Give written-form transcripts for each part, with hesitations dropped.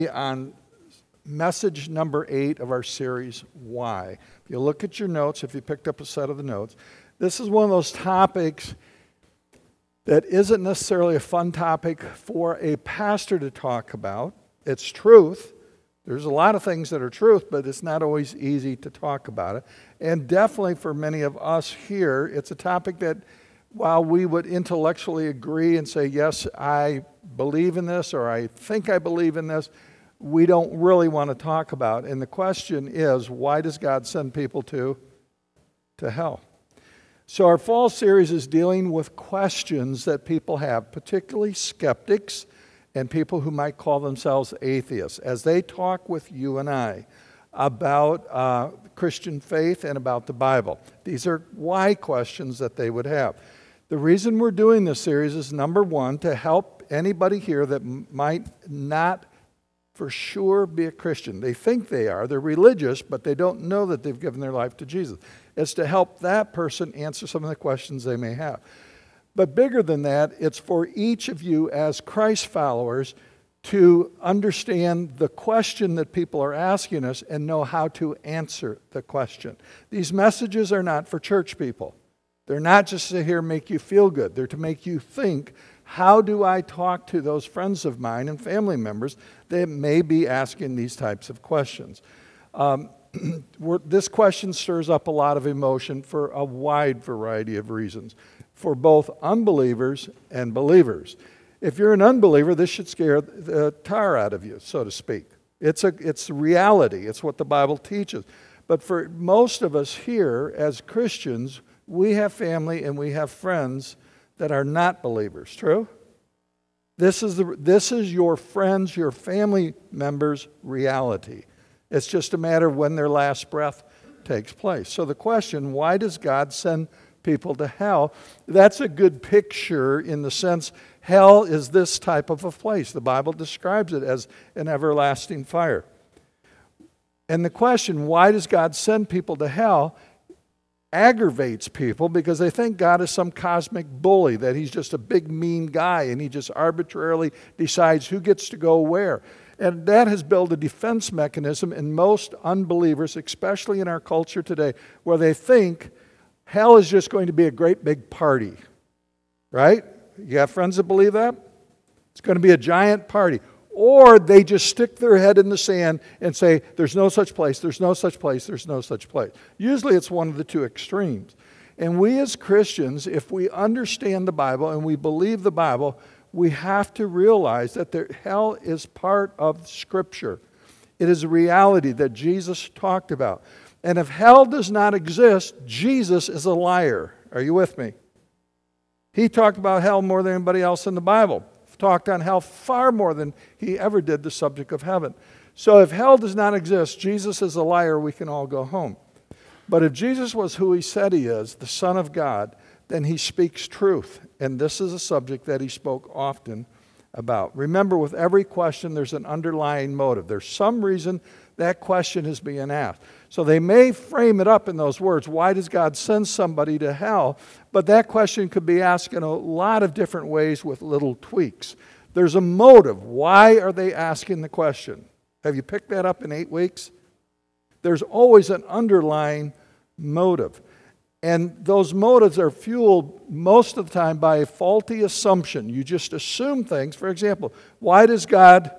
On message number 8 of our series, Why? If you look at your notes, if you picked up a set of the notes, this is one of those topics that isn't necessarily a fun topic for a pastor to talk about. It's truth. There's a lot of things that are truth, but it's not always easy to talk about it. And definitely for many of us here, it's a topic that while we would intellectually agree and say, yes, I believe in this, or I think I believe in this, we don't really want to talk about. And the question is, why does God send people to hell? So our fall series is dealing with questions that people have, particularly skeptics and people who might call themselves atheists, as they talk with you and I about Christian faith and about the Bible. These are why questions that they would have. The reason we're doing this series is, number one, to help anybody here that might not for sure be a Christian. They think they are. They're religious, but they don't know that they've given their life to Jesus. It's to help that person answer some of the questions they may have. But bigger than that, it's for each of you as Christ followers to understand the question that people are asking us and know how to answer the question. These messages are not for church people. They're not just to here make you feel good. They're to make you think, how do I talk to those friends of mine and family members that may be asking these types of questions? This question stirs up a lot of emotion for a wide variety of reasons, for both unbelievers and believers. If you're an unbeliever, this should scare the tar out of you, so to speak. It's reality. It's what the Bible teaches. But for most of us here as Christians, we have family and we have friends that are not believers. True? This is your friends, your family members' reality. It's just a matter of when their last breath takes place. So the question, why does God send people to hell? That's a good picture in the sense hell is this type of a place. The Bible describes it as an everlasting fire. And the question, why does God send people to hell, aggravates people because they think God is some cosmic bully, that he's just a big mean guy and he just arbitrarily decides who gets to go where. And that has built a defense mechanism in most unbelievers, especially in our culture today, where they think hell is just going to be a great big party. Right? You have friends that believe that? It's going to be a giant party. Or they just stick their head in the sand and say, there's no such place, there's no such place, there's no such place. Usually it's one of the two extremes. And we as Christians, if we understand the Bible and we believe the Bible, we have to realize that hell is part of Scripture. It is a reality that Jesus talked about. And if hell does not exist, Jesus is a liar. Are you with me? He talked about hell more than anybody else in the Bible. Talked on hell far more than he ever did the subject of heaven. So if hell does not exist, Jesus is a liar, we can all go home. But if Jesus was who he said he is, the Son of God, then he speaks truth. And this is a subject that he spoke often about. Remember, with every question, there's an underlying motive. There's some reason that question is being asked. So they may frame it up in those words, why does God send somebody to hell? But that question could be asked in a lot of different ways with little tweaks. There's a motive. Why are they asking the question? Have you picked that up in 8 weeks? There's always an underlying motive. And those motives are fueled most of the time by a faulty assumption. You just assume things. For example, why does God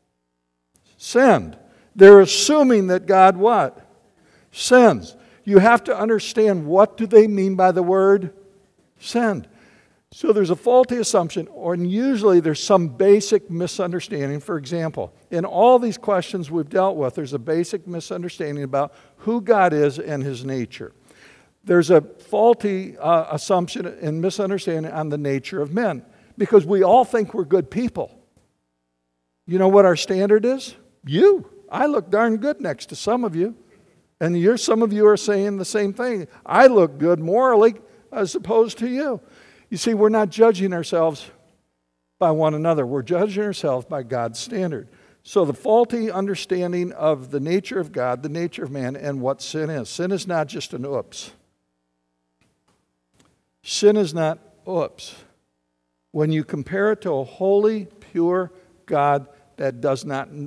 send? They're assuming that God what? Sends. You have to understand, what do they mean by the word send? So there's a faulty assumption, and usually there's some basic misunderstanding. For example, in all these questions we've dealt with, there's a basic misunderstanding about who God is and his nature. There's a faulty assumption and misunderstanding on the nature of men, because we all think we're good people. You know what our standard is? You. I look darn good next to some of you. And some of you are saying the same thing. I look good morally as opposed to you. You see, we're not judging ourselves by one another. We're judging ourselves by God's standard. So the faulty understanding of the nature of God, the nature of man, and what sin is. Sin is not just an oops. Sin is not oops. When you compare it to a holy, pure God that does not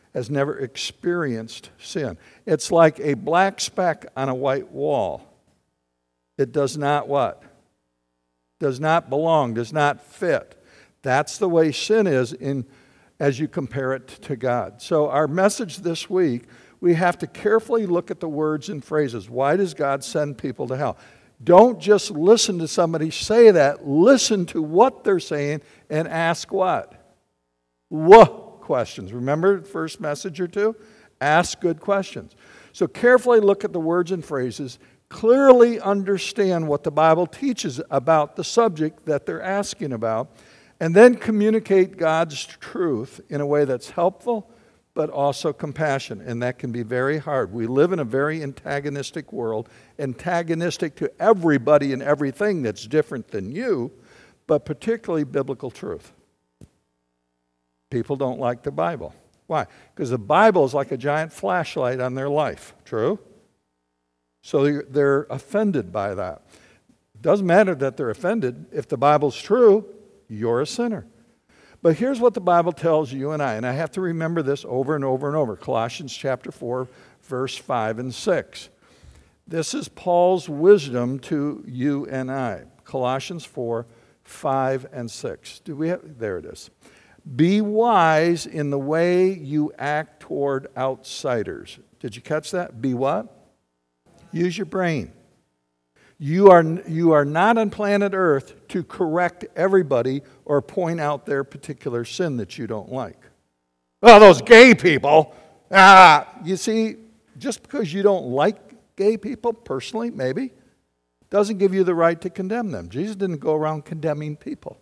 has never experienced sin. It's like a black speck on a white wall. It does not what? Does not belong, does not fit. That's the way sin is as you compare it to God. So our message this week, we have to carefully look at the words and phrases. Why does God send people to hell? Don't just listen to somebody say that. Listen to what they're saying and ask what? What questions. Remember the first message or two? Ask good questions. So carefully look at the words and phrases. Clearly understand what the Bible teaches about the subject that they're asking about. And then communicate God's truth in a way that's helpful but also compassionate. And that can be very hard. We live in a very antagonistic world, antagonistic to everybody and everything that's different than you, but particularly biblical truth. People don't like the Bible. Why? Because the Bible is like a giant flashlight on their life. True? So they're offended by that. It doesn't matter that they're offended. If the Bible's true, you're a sinner. But here's what the Bible tells you and I have to remember this over and over and over. Colossians chapter 4, verse 5 and 6. This is Paul's wisdom to you and I. Colossians 4, 5 and 6. There it is. Be wise in the way you act toward outsiders. Did you catch that? Be what? Use your brain. You are not on planet Earth to correct everybody or point out their particular sin that you don't like. Oh, those gay people. You see, just because you don't like gay people personally, maybe, doesn't give you the right to condemn them. Jesus didn't go around condemning people.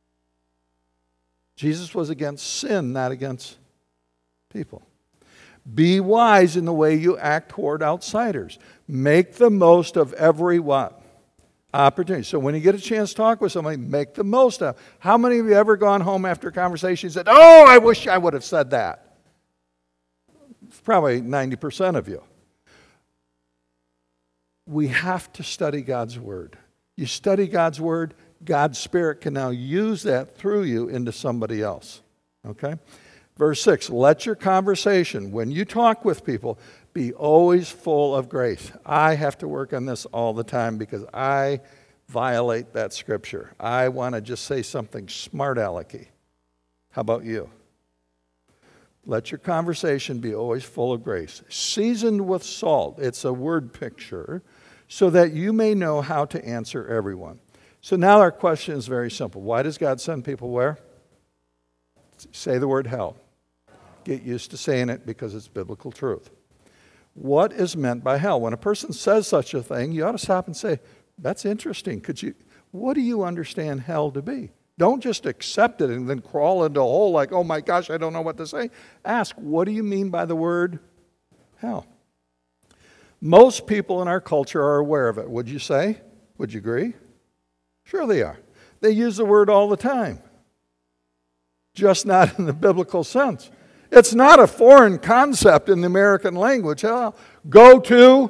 Jesus was against sin, not against people. Be wise in the way you act toward outsiders. Make the most of every what? Opportunity. So when you get a chance to talk with somebody, make the most of it. How many of you ever gone home after a conversation and said, oh, I wish I would have said that? It's probably 90% of you. We have to study God's Word. You study God's Word, God's Spirit can now use that through you into somebody else. Okay? Verse 6, let your conversation, when you talk with people, be always full of grace. I have to work on this all the time because I violate that scripture. I want to just say something smart-alecky. How about you? Let your conversation be always full of grace, seasoned with salt. It's a word picture, so that you may know how to answer everyone. So now our question is very simple. Why does God send people where? Say the word hell. Get used to saying it because it's biblical truth. What is meant by hell? When a person says such a thing, you ought to stop and say, that's interesting. What do you understand hell to be? Don't just accept it and then crawl into a hole like, oh my gosh, I don't know what to say. Ask, what do you mean by the word hell? Most people in our culture are aware of it. Would you say? Would you agree? Sure they are. They use the word all the time. Just not in the biblical sense. It's not a foreign concept in the American language. Go to,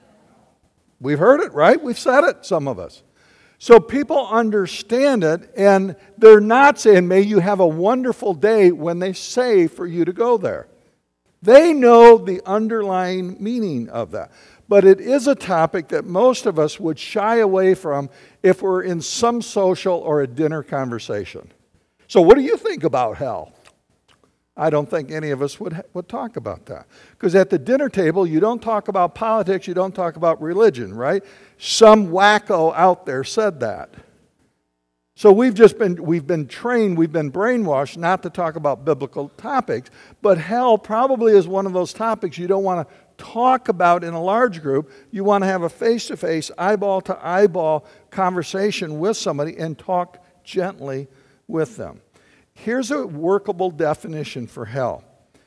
we've heard it, right? We've said it, some of us. So people understand it, and they're not saying, may you have a wonderful day when they say for you to go there. They know the underlying meaning of that. But it is a topic that most of us would shy away from if we're in some social or a dinner conversation. So what do you think about hell? I don't think any of us would talk about that. Because at the dinner table, you don't talk about politics, you don't talk about religion, right? Some wacko out there said that. So we've been trained, we've been brainwashed not to talk about biblical topics, but hell probably is one of those topics you don't want to talk about in a large group. You want to have a face-to-face, eyeball-to-eyeball conversation with somebody and talk gently with them. Here's a workable definition for hell.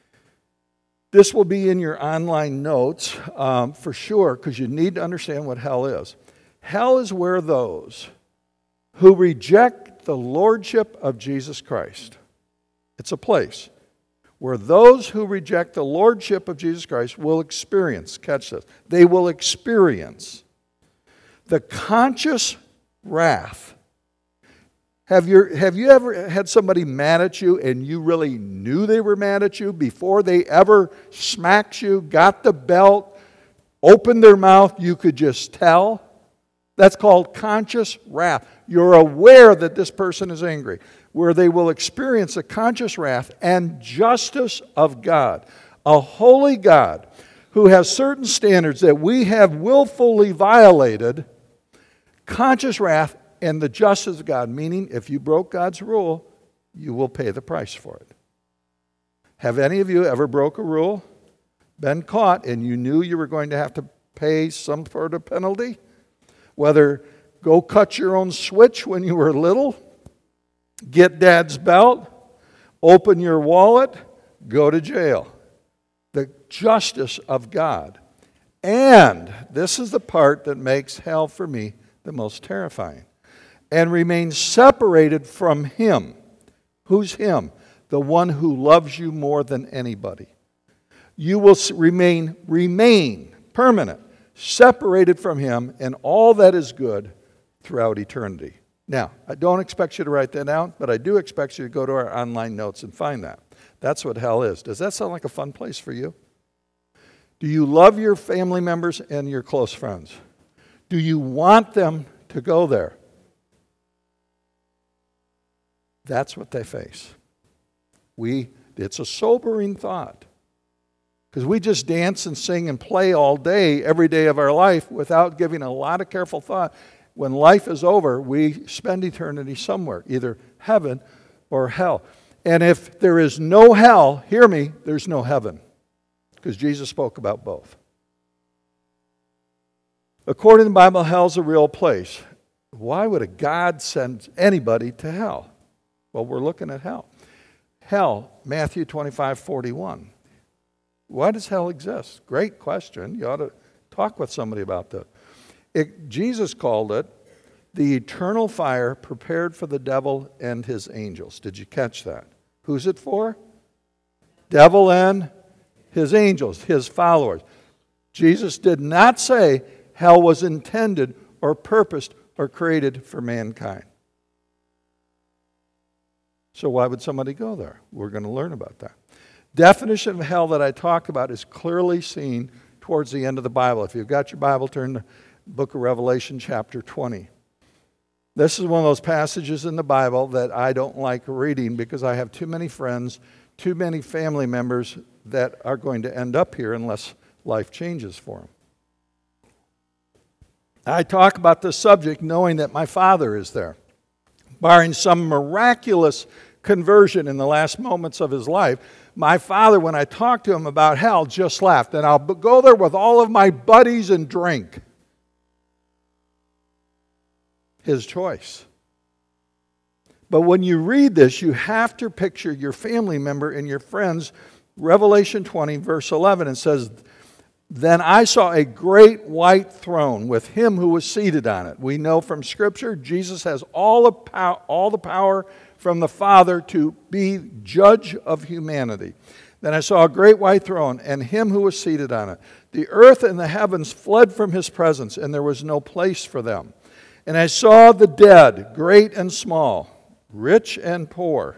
This will be in your online notes for sure, because you need to understand what hell is. Hell is where those who reject the lordship of Jesus Christ, it's a place where those who reject the lordship of Jesus Christ will experience, catch this, they will experience the conscious wrath. Have you ever had somebody mad at you and you really knew they were mad at you before they ever smacked you, got the belt, opened their mouth, you could just tell? That's called conscious wrath. You're aware that this person is angry, where they will experience the conscious wrath and justice of God. A holy God who has certain standards that we have willfully violated, conscious wrath and the justice of God, meaning if you broke God's rule, you will pay the price for it. Have any of you ever broke a rule, been caught, and you knew you were going to have to pay some sort of penalty? Whether go cut your own switch when you were little, get dad's belt, open your wallet, go to jail. The justice of God. And this is the part that makes hell for me the most terrifying. And remain separated from Him. Who's Him? The one who loves you more than anybody. You will remain permanent, separated from Him and all that is good throughout eternity. Now, I don't expect you to write that down, but I do expect you to go to our online notes and find that. That's what hell is. Does that sound like a fun place for you? Do you love your family members and your close friends? Do you want them to go there? That's what they face. It's a sobering thought. Because we just dance and sing and play all day, every day of our life, without giving a lot of careful thought. When life is over, we spend eternity somewhere, either heaven or hell. And if there is no hell, hear me, there's no heaven. Because Jesus spoke about both. According to the Bible, hell's a real place. Why would a God send anybody to hell? Well, we're looking at hell. Hell, Matthew 25:41. Why does hell exist? Great question. You ought to talk with somebody about that. Jesus called it the eternal fire prepared for the devil and his angels. Did you catch that? Who's it for? Devil and his angels, his followers. Jesus did not say hell was intended or purposed or created for mankind. So why would somebody go there? We're going to learn about that. Definition of hell that I talk about is clearly seen towards the end of the Bible. If you've got your Bible, turn to the book of Revelation chapter 20. This is one of those passages in the Bible that I don't like reading because I have too many friends, too many family members that are going to end up here unless life changes for them. I talk about this subject knowing that my father is there. Barring some miraculous conversion in the last moments of his life, my father, when I talked to him about hell, just laughed. And I'll go there with all of my buddies and drink. His choice. But when you read this, you have to picture your family member and your friends. Revelation 20, verse 11, it says, "Then I saw a great white throne with him who was seated on it." We know from Scripture, Jesus has all the power from the Father to be judge of humanity. "Then I saw a great white throne and him who was seated on it. The earth and the heavens fled from his presence, and there was no place for them. And I saw the dead, great and small, rich and poor,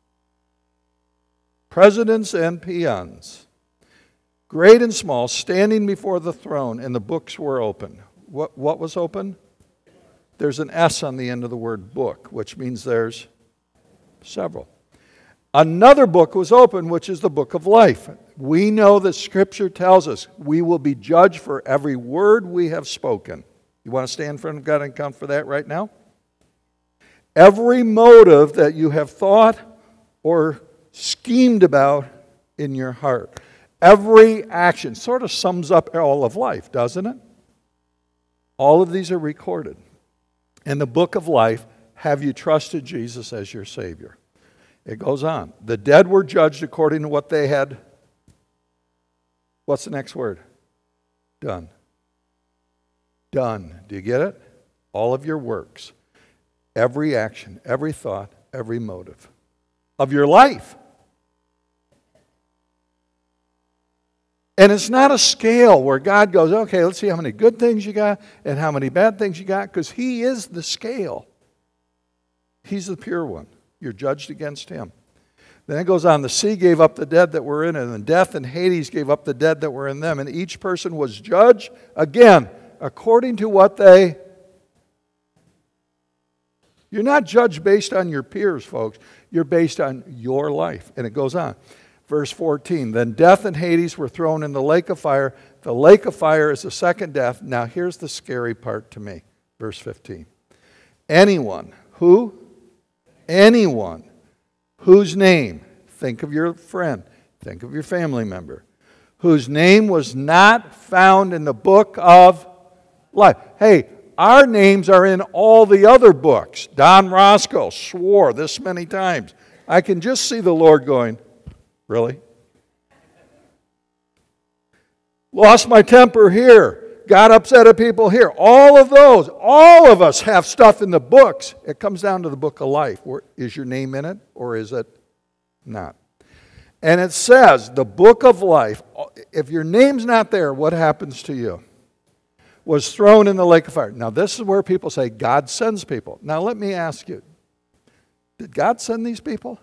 presidents and peons, great and small, standing before the throne, and the books were open." What was open? There's an S on the end of the word book, which means there's several. Another book was open, which is the book of life. We know that Scripture tells us we will be judged for every word we have spoken. You want to stand in front of God and count for that right now? Every motive that you have thought or schemed about in your heart. Every action sort of sums up all of life, doesn't it? All of these are recorded. In the book of life, have you trusted Jesus as your Savior? It goes on. The dead were judged according to what they had. What's the next word? Done. Done. Do you get it? All of your works. Every action, every thought, every motive of your life. And it's not a scale where God goes, okay, let's see how many good things you got and how many bad things you got, because He is the scale. He's the pure one. You're judged against him. Then it goes on, the sea gave up the dead that were in it, and death and Hades gave up the dead that were in them, and each person was judged, again, according to what they... You're not judged based on your peers, folks. You're based on your life. And it goes on. Verse 14, then death and Hades were thrown in the lake of fire. The lake of fire is the second death. Now here's the scary part to me. Verse 15. Anyone, who? Anyone whose name, think of your friend, think of your family member, whose name was not found in the book of life. Hey, our names are in all the other books. Don Roscoe swore this many times. I can just see the Lord going, really? Lost my temper here. Got upset at people here. All of those, all of us have stuff in the books. It comes down to the book of life. Is your name in it or is it not? And it says, the book of life, if your name's not there, what happens to you? Was thrown in the lake of fire. Now this is where people say God sends people. Now let me ask you, did God send these people?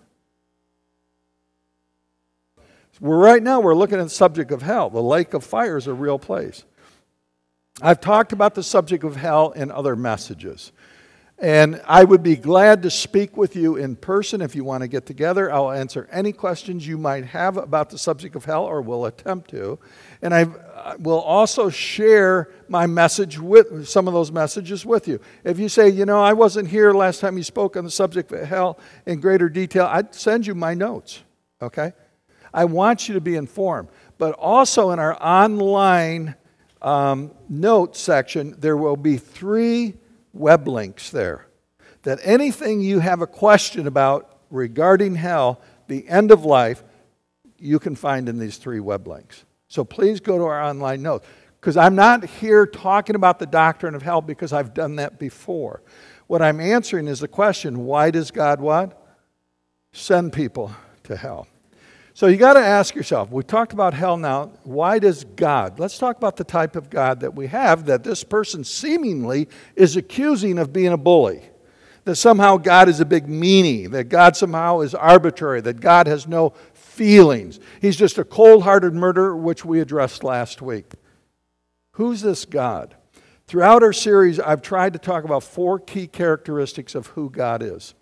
Right now we're looking at the subject of hell. The lake of fire is a real place. I've talked about the subject of hell in other messages. And I would be glad to speak with you in person if you want to get together. I'll answer any questions you might have about the subject of hell, or will attempt to. And I will also share my message with some of those messages with you. If you say, you know, I wasn't here last time you spoke on the subject of hell in greater detail, I'd send you my notes, okay? I want you to be informed. But also in our online notes section, there will be 3 web links there. That anything you have a question about regarding hell, the end of life, you can find in these 3 web links. So please go to our online notes. Because I'm not here talking about the doctrine of hell because I've done that before. What I'm answering is the question, why does God what? Send people to hell. So you got to ask yourself, we talked about hell now, why does God? Let's talk about the type of God that we have, that this person seemingly is accusing of being a bully. That somehow God is a big meanie, that God somehow is arbitrary, that God has no feelings. He's just a cold-hearted murderer, which we addressed last week. Who's this God? Throughout our series, I've tried to talk about 4 key characteristics of who God is.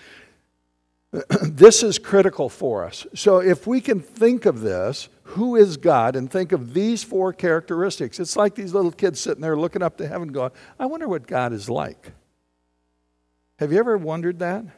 This is critical for us. So if we can think of this, who is God, and think of these 4 characteristics, it's like these little kids sitting there looking up to heaven going, I wonder what God is like. Have you ever wondered that?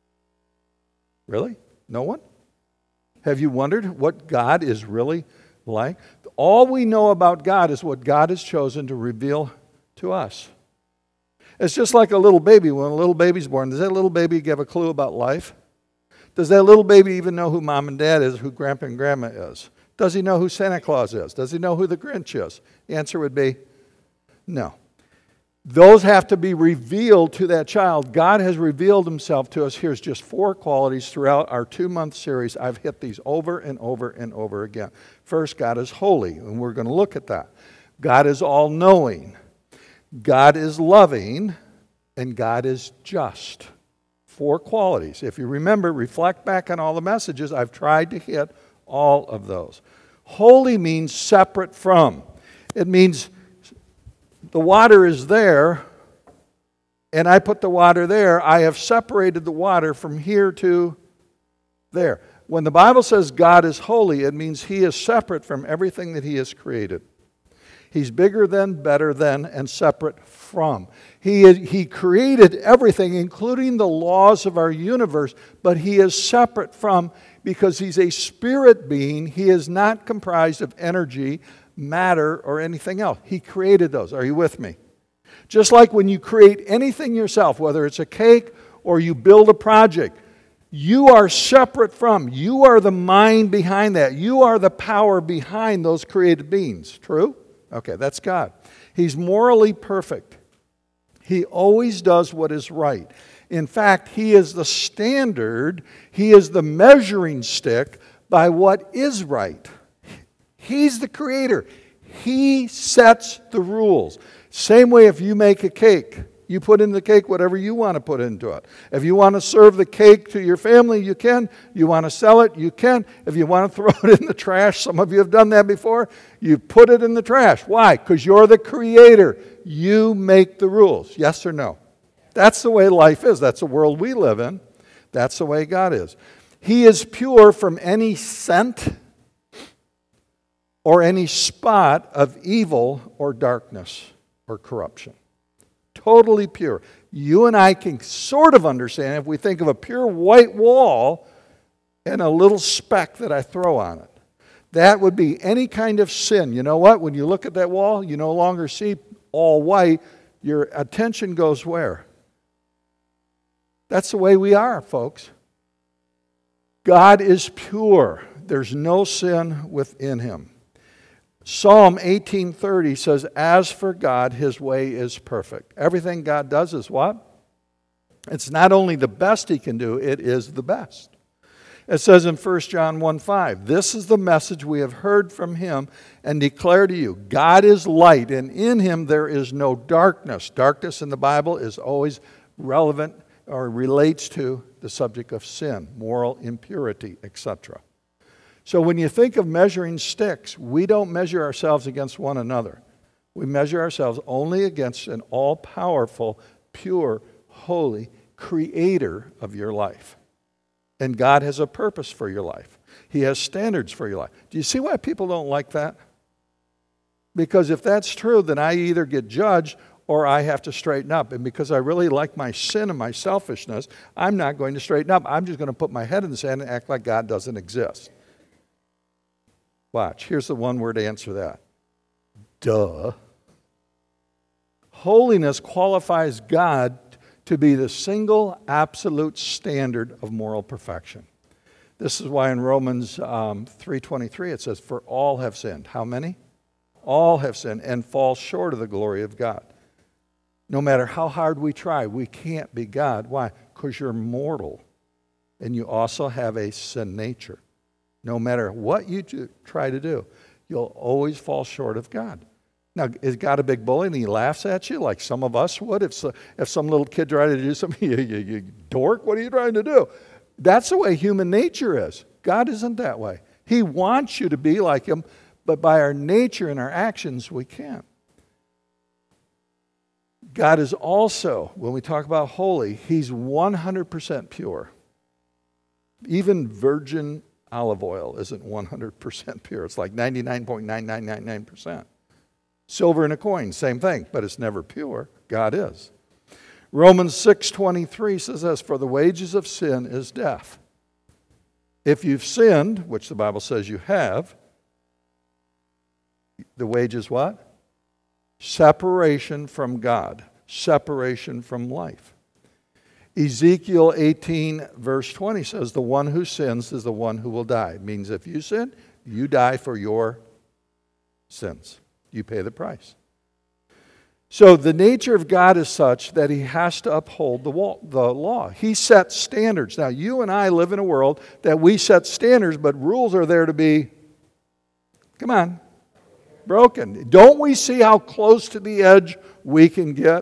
Really? No one? Have you wondered what God is really like? All we know about God is what God has chosen to reveal to us. It's just like a little baby. When a little baby's born, does that little baby give a clue about life? Does that little baby even know who mom and dad is, who grandpa and grandma is? Does he know who Santa Claus is? Does he know who the Grinch is? The answer would be no. Those have to be revealed to that child. God has revealed himself to us. Here's just 4 qualities throughout our 2-month series. I've hit these over and over and over again. First, God is holy, and we're going to look at that. God is all-knowing. God is loving, and God is just. 4 qualities. If you remember, reflect back on all the messages, I've tried to hit all of those. Holy means separate from. It means the water is there, and I put the water there. I have separated the water from here to there. When the Bible says God is holy, it means He is separate from everything that He has created. He's bigger than, better than, and separate from. He created everything, including the laws of our universe, but He is separate from, because He's a spirit being. He is not comprised of energy, matter, or anything else. He created those. Are you with me? Just like when you create anything yourself, whether it's a cake or you build a project, you are separate from. You are the mind behind that. You are the power behind those created beings. True? Okay, that's God. He's morally perfect. He always does what is right. In fact, He is the standard. He is the measuring stick by what is right. He's the creator. He sets the rules. Same way if you make a cake, You put in the cake whatever you want to put into it. If you want to serve the cake to your family, you can. You want to sell it, you can. If you want to throw it in the trash, some of you have done that before, you put it in the trash. Why? Because you're the creator. You make the rules. Yes or no? That's the way life is. That's the world we live in. That's the way God is. He is pure from any scent or any spot of evil or darkness or corruption. Totally pure. You and I can sort of understand if we think of a pure white wall and a little speck that I throw on it. That would be any kind of sin. You know what? When you look at that wall, you no longer see all white. Your attention goes where? That's the way we are, folks. God is pure. There's no sin within him. Psalm 18:30 says, as for God, his way is perfect. Everything God does is what? It's not only the best he can do, it is the best. It says in 1 John 1:5, this is the message we have heard from him and declare to you. God is light, and in him there is no darkness. Darkness in the Bible is always relevant or relates to the subject of sin, moral impurity, etc. So when you think of measuring sticks, we don't measure ourselves against one another. We measure ourselves only against an all-powerful, pure, holy creator of your life. And God has a purpose for your life. He has standards for your life. Do you see why people don't like that? Because if that's true, then I either get judged or I have to straighten up. And because I really like my sin and my selfishness, I'm not going to straighten up. I'm just going to put my head in the sand and act like God doesn't exist. Watch. Here's the one-word answer to that. Duh. Holiness qualifies God to be the single absolute standard of moral perfection. This is why in Romans 3:23 it says, for all have sinned. How many? All have sinned and fall short of the glory of God. No matter how hard we try, we can't be God. Why? Because you're mortal and you also have a sin nature. No matter what you try to do, you'll always fall short of God. Now, is God a big bully and he laughs at you like some of us would? If some little kid tried to do something, you dork, what are you trying to do? That's the way human nature is. God isn't that way. He wants you to be like him, but by our nature and our actions, we can't. God is also, when we talk about holy, he's 100% pure. Even virgin olive oil isn't 100% pure. It's like 99.9999%. Silver in a coin, same thing, but it's never pure. God is. Romans 6:23 says this, for the wages of sin is death. If you've sinned, which the Bible says you have, the wage is what? Separation from God, separation from life. Ezekiel 18 verse 20 says, the one who sins is the one who will die. It means if you sin, you die for your sins. You pay the price. So the nature of God is such that he has to uphold the law. He sets standards. Now you and I live in a world that we set standards, but rules are there to be, come on, broken. Don't we see how close to the edge we can get?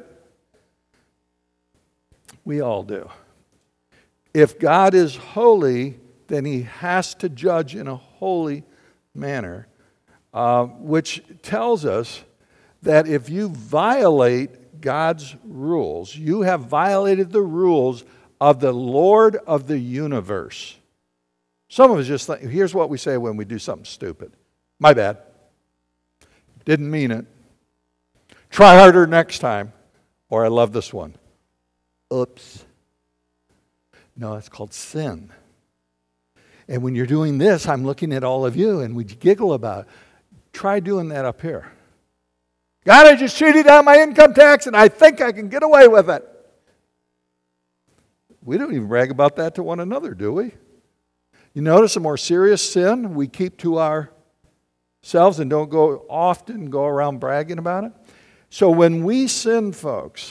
We all do. If God is holy, then he has to judge in a holy manner, which tells us that if you violate God's rules, you have violated the rules of the Lord of the universe. Some of us just think, here's what we say when we do something stupid. My bad. Didn't mean it. Try harder next time. Or I love this one. Oops. No, it's called sin. And when you're doing this, I'm looking at all of you and we giggle about it. Try doing that up here. God, I just cheated on my income tax and I think I can get away with it. We don't even brag about that to one another, do we? You notice a more serious sin we keep to ourselves and don't often go around bragging about it. So when we sin, folks,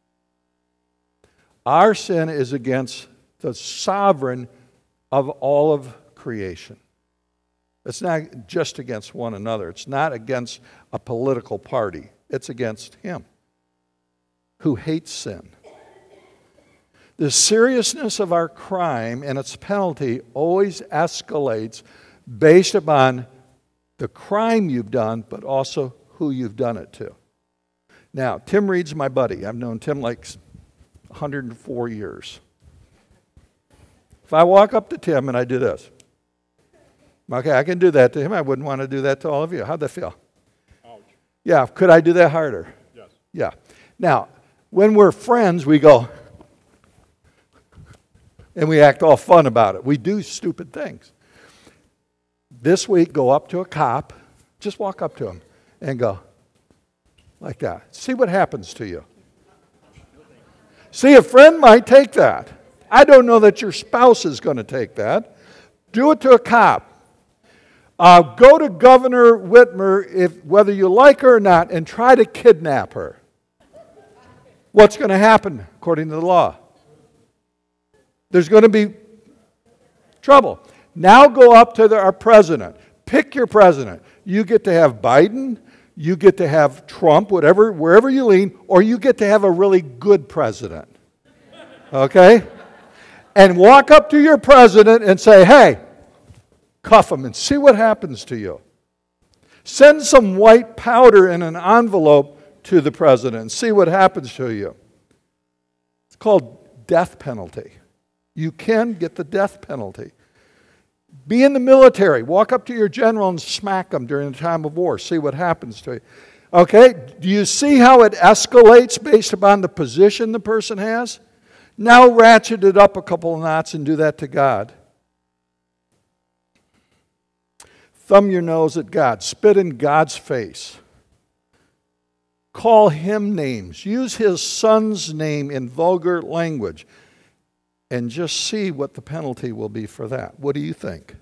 our sin is against the sovereign of all of creation. It's not just against one another. It's not against a political party. It's against him. who hates sin. The seriousness of our crime and its penalty always escalates based upon the crime you've done, but also who you've done it to. Now, Tim Reed's my buddy. I've known Tim like 104 years. If I walk up to Tim and I do this, okay, I can do that to him. I wouldn't want to do that to all of you. How'd that feel? Ouch. Yeah, could I do that harder? Yes. Yeah. Now, when we're friends, we go, and we act all fun about it. We do stupid things. This week, go up to a cop, just walk up to him and go like that. See what happens to you. See, a friend might take that. I don't know that your spouse is going to take that. Do it to a cop. Go to Governor Whitmer, whether you like her or not, and try to kidnap her. What's going to happen according to the law? There's going to be trouble. Now go up to our president. Pick your president. You get to have Biden, you get to have Trump, wherever you lean, or you get to have a really good president. Okay? And walk up to your president and say, hey, cuff him and see what happens to you. Send some white powder in an envelope to the president and see what happens to you. It's called death penalty. You can get the death penalty. Be in the military. Walk up to your general and smack him during the time of war. See what happens to you. Okay? Do you see how it escalates based upon the position the person has? Now ratchet it up a couple of knots and do that to God. Thumb your nose at God. Spit in God's face. Call him names. Use his son's name in vulgar language. And just see what the penalty will be for that. What do you think?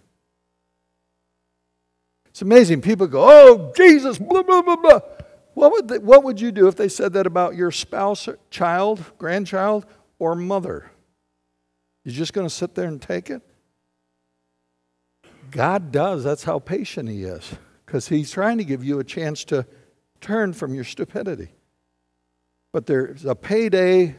It's amazing. People go, oh, Jesus, blah, blah, blah, blah. What would you do if they said that about your spouse, child, grandchild, or mother? You're just going to sit there and take it? God does. That's how patient he is. Because he's trying to give you a chance to turn from your stupidity. But there's a payday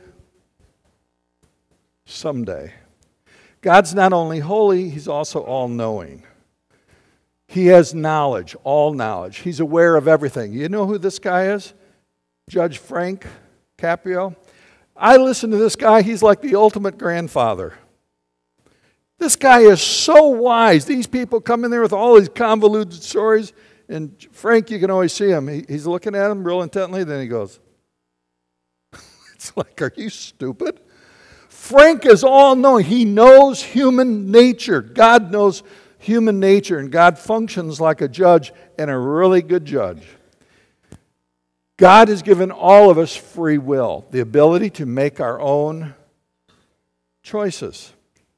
someday. God's not only holy, he's also all-knowing. He has knowledge, all knowledge. He's aware of everything. You know who this guy is? Judge Frank Caprio. I listen to this guy. He's like the ultimate grandfather. This guy is so wise. These people come in there with all these convoluted stories, and Frank, you can always see him. He's looking at him real intently, then he goes, it's like, are you stupid? Frank is all-knowing. He knows human nature. God knows human nature, and God functions like a judge, and a really good judge. God has given all of us free will, the ability to make our own choices.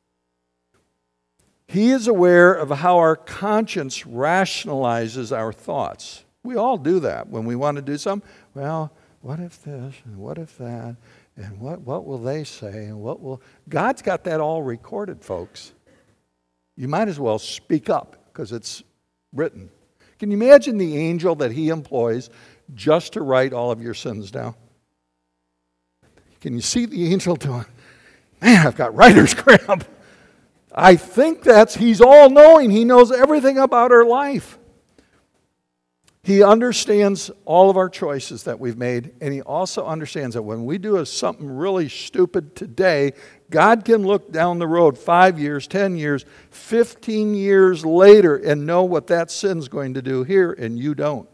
He is aware of how our conscience rationalizes our thoughts. We all do that when we want to do something. Well, what if this, and what if that, and what will they say, and what will... God's got that all recorded, folks. You might as well speak up, because it's written. Can you imagine the angel that he employs just to write all of your sins down? Can you see the angel doing, man, I've got writer's cramp. I think he's all-knowing. He knows everything about our life. He understands all of our choices that we've made, and he also understands that when we do something really stupid today, God can look down the road 5 years, 10 years, 15 years later and know what that sin's going to do here, and you don't.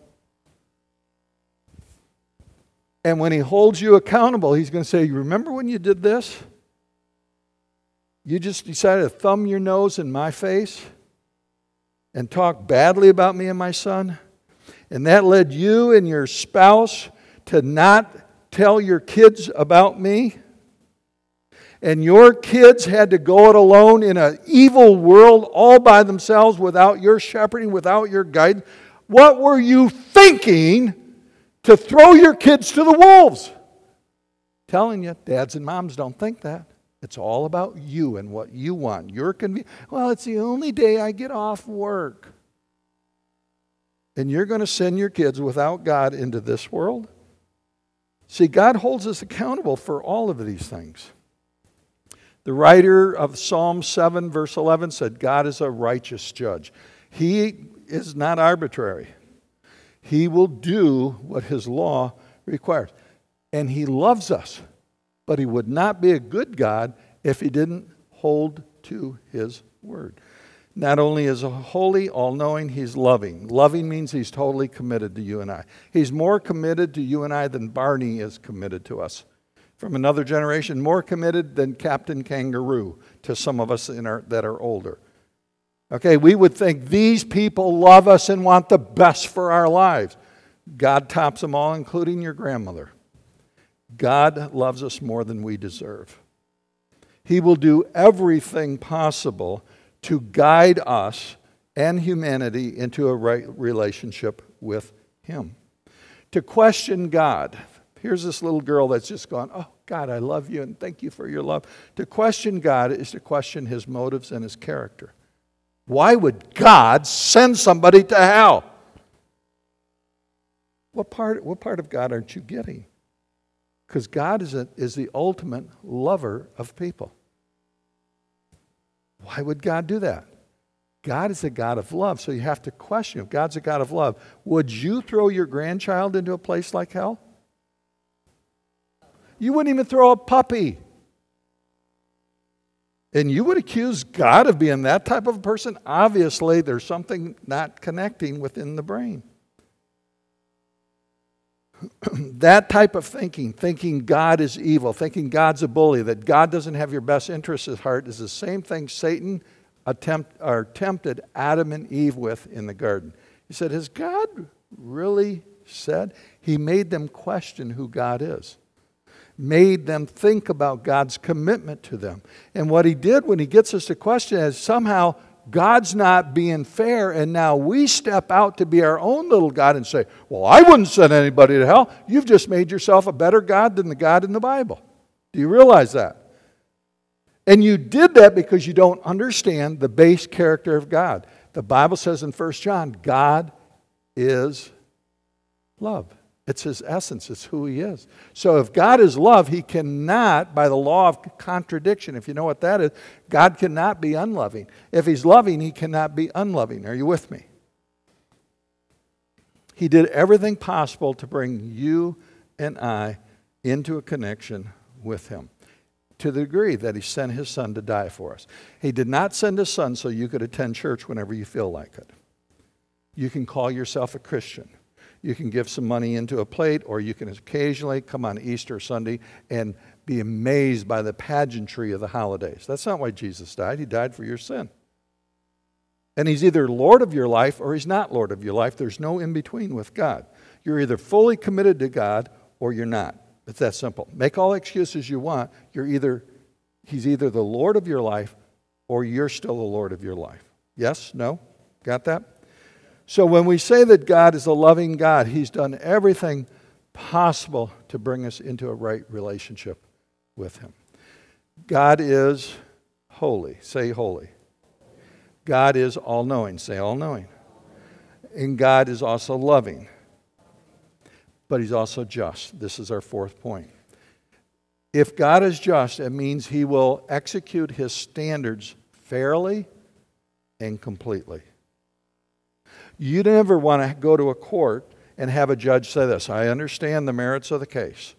And when he holds you accountable, he's going to say, you remember when you did this? You just decided to thumb your nose in my face and talk badly about me and my son? And that led you and your spouse to not tell your kids about me? And your kids had to go it alone in an evil world all by themselves without your shepherding, without your guidance? What were you thinking to throw your kids to the wolves? Telling you, dads and moms don't think that. It's all about you and what you want. Your convenience. Well, it's the only day I get off work. And you're going to send your kids without God into this world? See, God holds us accountable for all of these things. The writer of Psalm 7, verse 11 said, God is a righteous judge. He is not arbitrary. He will do what his law requires. And he loves us, but he would not be a good God if he didn't hold to his word. Not only is he holy, all-knowing, he's loving. Loving means he's totally committed to you and I. He's more committed to you and I than Barney is committed to us. From another generation, more committed than Captain Kangaroo to some of us that are older. Okay, we would think these people love us and want the best for our lives. God tops them all, including your grandmother. God loves us more than we deserve. He will do everything possible to guide us and humanity into a right relationship with him. To question God. Here's this little girl that's just gone, oh, God, I love you and thank you for your love. To question God is to question his motives and his character. Why would God send somebody to hell? What part of God aren't you getting? Because God is the ultimate lover of people. Why would God do that? God is a God of love, so you have to question, if God's a God of love, would you throw your grandchild into a place like hell? You wouldn't even throw a puppy. And you would accuse God of being that type of a person? Obviously, there's something not connecting within the brain. That type of thinking God is evil, thinking God's a bully, that God doesn't have your best interests at heart, is the same thing Satan tempted Adam and Eve with in the garden. He said, has God really said? He made them question who God is. Made them think about God's commitment to them. And what he did when he gets us to question is somehow God's not being fair, and now we step out to be our own little God and say, well, I wouldn't send anybody to hell. You've just made yourself a better God than the God in the Bible. Do you realize that? And you did that because you don't understand the base character of God. The Bible says in 1 John, God is love. It's his essence. It's who he is. So if God is love, he cannot, by the law of contradiction, if you know what that is, God cannot be unloving. If he's loving, he cannot be unloving. Are you with me? He did everything possible to bring you and I into a connection with him, to the degree that he sent his son to die for us. He did not send his son so you could attend church whenever you feel like it. You can call yourself a Christian. You can give some money into a plate, or you can occasionally come on Easter Sunday and be amazed by the pageantry of the holidays. That's not why Jesus died. He died for your sin. And he's either Lord of your life or he's not Lord of your life. There's no in-between with God. You're either fully committed to God or you're not. It's that simple. Make all excuses you want. He's either the Lord of your life or you're still the Lord of your life. Yes? No? Got that? So when we say that God is a loving God, he's done everything possible to bring us into a right relationship with him. God is holy. Say holy. God is all-knowing. Say all-knowing. And God is also loving. But he's also just. This is our fourth point. If God is just, it means he will execute his standards fairly and completely. You never want to go to a court and have a judge say this, I understand the merits of the case.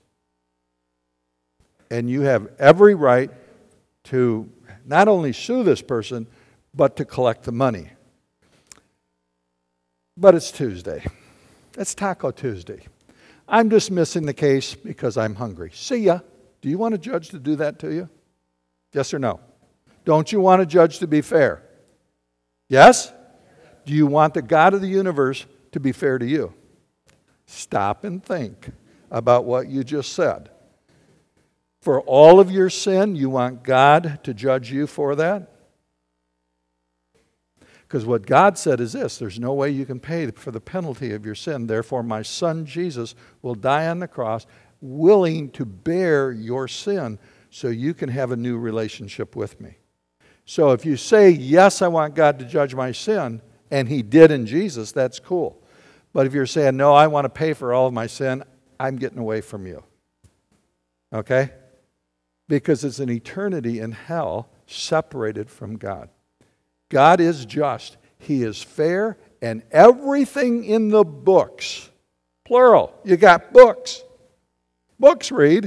And you have every right to not only sue this person, but to collect the money. But it's Tuesday. It's Taco Tuesday. I'm dismissing the case because I'm hungry. See ya. Do you want a judge to do that to you? Yes or no? Don't you want a judge to be fair? Yes? Do you want the God of the universe to be fair to you? Stop and think about what you just said. For all of your sin, you want God to judge you for that? Because what God said is this, there's no way you can pay for the penalty of your sin. Therefore, my son Jesus will die on the cross, willing to bear your sin so you can have a new relationship with me. So if you say, yes, I want God to judge my sin, and he did in Jesus, that's cool. But if you're saying, no, I want to pay for all of my sin, I'm getting away from you. Okay? Because it's an eternity in hell separated from God. God is just. He is fair, and everything in the books, plural, you got books. Books, read.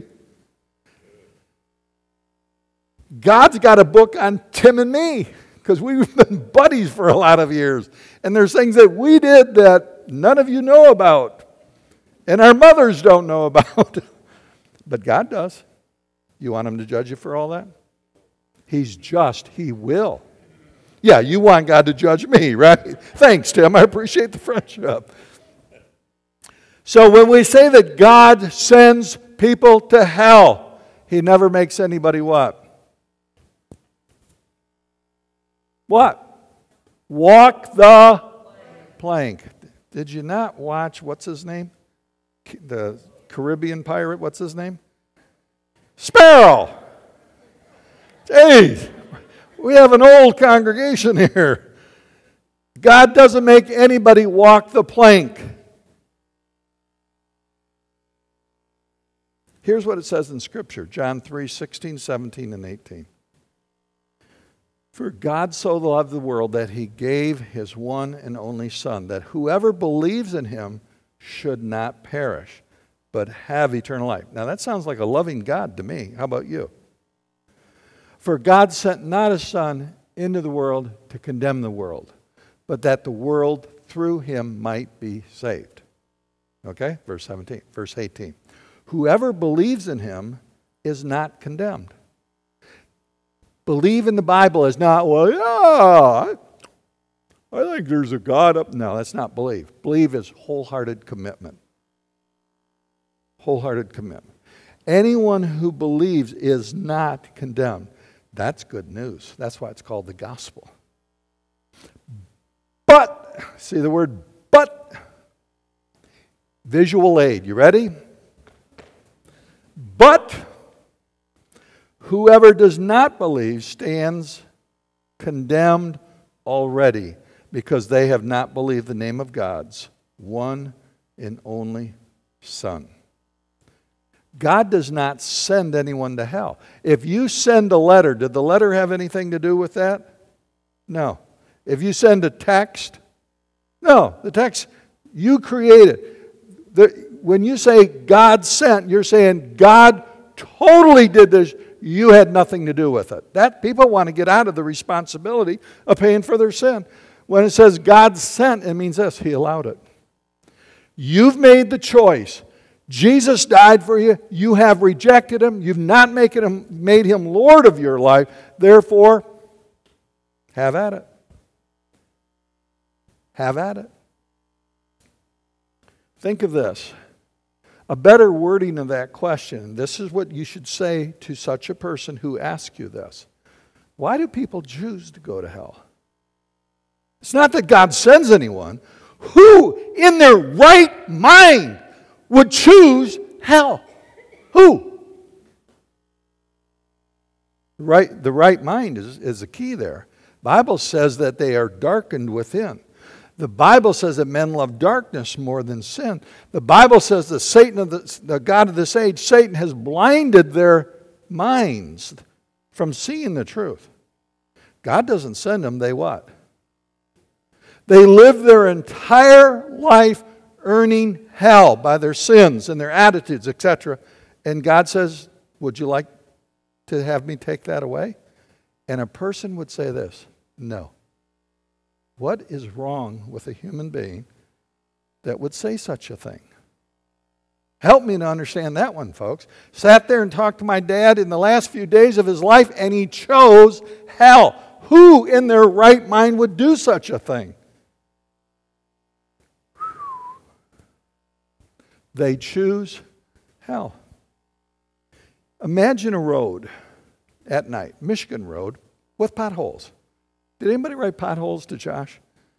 God's got a book on Tim and me, because we've been buddies for a lot of years. And there's things that we did that none of you know about, and our mothers don't know about. But God does. You want him to judge you for all that? He's just. He will. Yeah, you want God to judge me, right? Thanks, Tim. I appreciate the friendship. So when we say that God sends people to hell, he never makes anybody what? What? Walk the plank. Did you not watch, what's his name? The Caribbean pirate, what's his name? Sparrow. Jeez, we have an old congregation here. God doesn't make anybody walk the plank. Here's what it says in Scripture, John 3, 16, 17, and 18. For God so loved the world that he gave his one and only Son, that whoever believes in him should not perish, but have eternal life. Now that sounds like a loving God to me. How about you? For God sent not his Son into the world to condemn the world, but that the world through him might be saved. Okay, verse 17, verse 18. Whoever believes in him is not condemned. Believe in the Bible is not, well, yeah, I think there's a God up. No, that's not believe. Believe is wholehearted commitment. Wholehearted commitment. Anyone who believes is not condemned. That's good news. That's why it's called the gospel. But, see the word but, visual aid. You ready? But whoever does not believe stands condemned already, because they have not believed the name of God's one and only Son. God does not send anyone to hell. If you send a letter, did the letter have anything to do with that? No. If you send a text, no. The text you created. When you say God sent, you're saying God totally did this. You had nothing to do with it. That people want to get out of the responsibility of paying for their sin. When it says God sent, it means this: he allowed it. You've made the choice. Jesus died for you. You have rejected him. You've not made him Lord of your life. Therefore, have at it. Have at it. Think of this. A better wording of that question, this is what you should say to such a person who asks you this. Why do people choose to go to hell? It's not that God sends anyone. Who in their right mind would choose hell? Who? The right mind is the key there. The Bible says that they are darkened within. The Bible says that men love darkness more than sin. The Bible says that Satan, the God of this age, Satan has blinded their minds from seeing the truth. God doesn't send them, they what? They live their entire life earning hell by their sins and their attitudes, etc. And God says, would you like to have me take that away? And a person would say this: no. What is wrong with a human being that would say such a thing? Help me to understand that one, folks. Sat there and talked to my dad in the last few days of his life, and he chose hell. Who in their right mind would do such a thing? They choose hell. Imagine a road at night, Michigan Road, with potholes. Did anybody write potholes to Josh?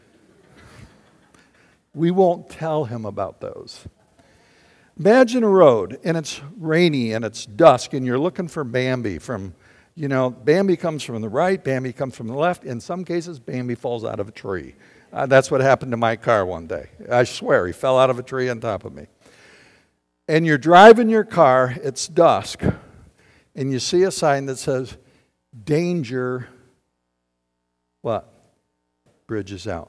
We won't tell him about those. Imagine a road, and it's rainy, and it's dusk, and you're looking for Bambi from, Bambi comes from the right, Bambi comes from the left. In some cases, Bambi falls out of a tree. That's what happened to my car one day. I swear, he fell out of a tree on top of me. And you're driving your car, it's dusk, and you see a sign that says, danger, what? Bridge is out.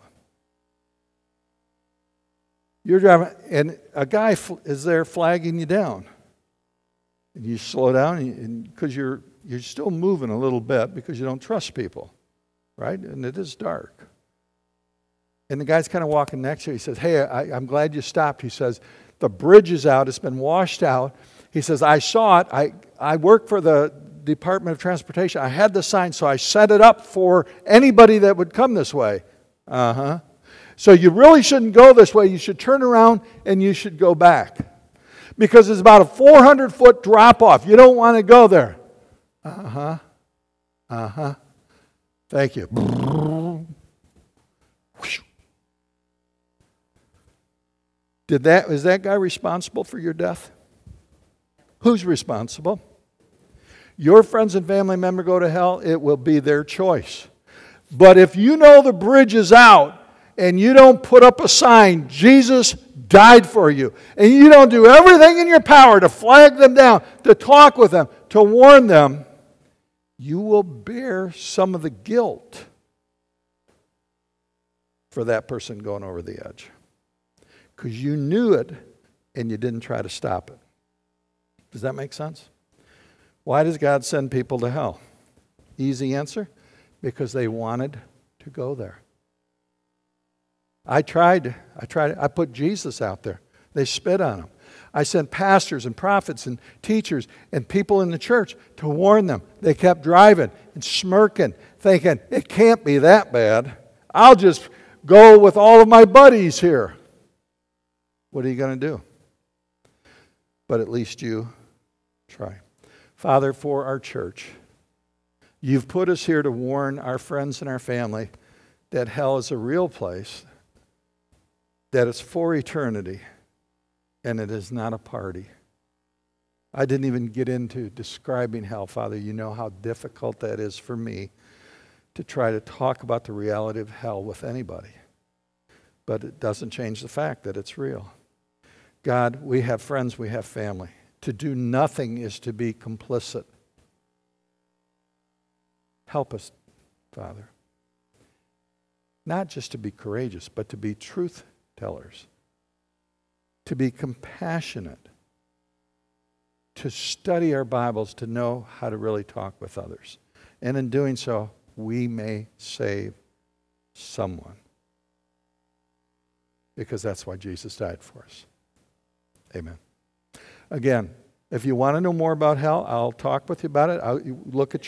You're driving, and a guy is there flagging you down. And you slow down because you're still moving a little bit because you don't trust people, right? And it is dark. And the guy's kind of walking next to you. He says, hey, I'm glad you stopped. He says, the bridge is out. It's been washed out. He says, I saw it. I work for the Department of Transportation. I had the sign, so I set it up for anybody that would come this way. Uh-huh. So you really shouldn't go this way. You should turn around and you should go back. Because it's about a 400-foot drop-off. You don't want to go there. Uh-huh. Uh-huh. Thank you. Is that guy responsible for your death? Who's responsible? Your friends and family member go to hell, it will be their choice. But if you know the bridge is out and you don't put up a sign, Jesus died for you, and you don't do everything in your power to flag them down, to talk with them, to warn them, you will bear some of the guilt for that person going over the edge. Because you knew it and you didn't try to stop it. Does that make sense? Why does God send people to hell? Easy answer. Because they wanted to go there. I put Jesus out there. They spit on him. I sent pastors and prophets and teachers and people in the church to warn them. They kept driving and smirking, thinking, it can't be that bad. I'll just go with all of my buddies here. What are you going to do? But at least you try. Father, for our church, you've put us here to warn our friends and our family that hell is a real place, that it's for eternity, and it is not a party. I didn't even get into describing hell, Father. You know how difficult that is for me to try to talk about the reality of hell with anybody. But it doesn't change the fact that it's real. God, we have friends, we have family. To do nothing is to be complicit. Help us, Father. Not just to be courageous, but to be truth tellers. To be compassionate. To study our Bibles, to know how to really talk with others. And in doing so, we may save someone. Because that's why Jesus died for us. Amen. Again, if you want to know more about hell, I'll talk with you about it. I'll look at your